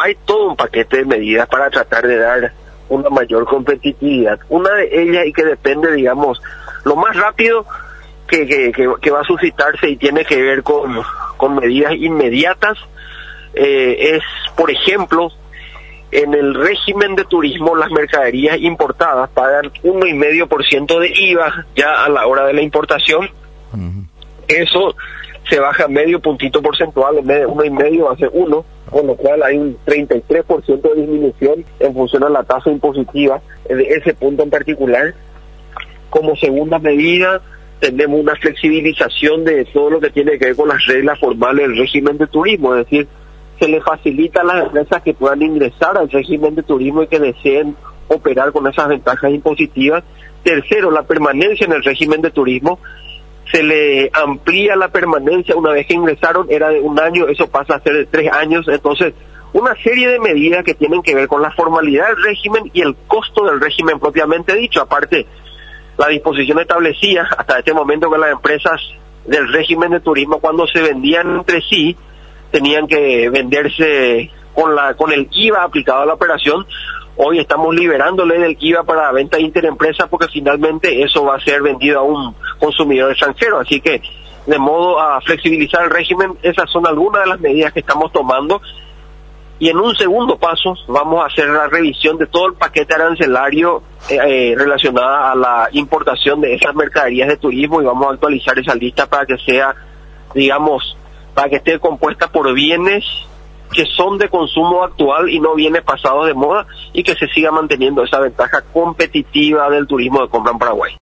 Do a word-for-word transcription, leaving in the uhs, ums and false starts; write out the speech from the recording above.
hay todo un paquete de medidas para tratar de dar una mayor competitividad. Una de ellas, y que depende, digamos, lo más rápido que, que, que, que va a suscitarse y tiene que ver con, con medidas inmediatas, eh, es, por ejemplo, en el régimen de turismo, las mercaderías importadas pagan uno coma cinco por ciento de I V A ya a la hora de la importación. Uh-huh. Eso se baja medio puntito porcentual, en vez de uno y medio va a ser uno, con lo cual hay un treinta y tres por ciento de disminución en función a la tasa impositiva de ese punto en particular. Como segunda medida, tenemos una flexibilización de todo lo que tiene que ver con las reglas formales del régimen de turismo, es decir, se le facilita a las empresas que puedan ingresar al régimen de turismo y que deseen operar con esas ventajas impositivas. Tercero, la permanencia en el régimen de turismo. Se le amplía la permanencia una vez que ingresaron, era de un año, eso pasa a ser de tres años. Entonces, una serie de medidas que tienen que ver con la formalidad del régimen y el costo del régimen propiamente dicho. Aparte, la disposición establecía hasta este momento que las empresas del régimen de turismo, cuando se vendían entre sí, tenían que venderse con la con el I V A aplicado a la operación. Hoy estamos liberándole del I V A para venta interempresa porque finalmente eso va a ser vendido a un consumidor extranjero. Así que, de modo a flexibilizar el régimen, esas son algunas de las medidas que estamos tomando. Y en un segundo paso vamos a hacer la revisión de todo el paquete arancelario eh, eh, relacionado a la importación de esas mercaderías de turismo y vamos a actualizar esa lista para que sea, digamos, para que esté compuesta por bienes que son de consumo actual y no bienes pasados de moda y que se siga manteniendo esa ventaja competitiva del turismo de compra en Paraguay.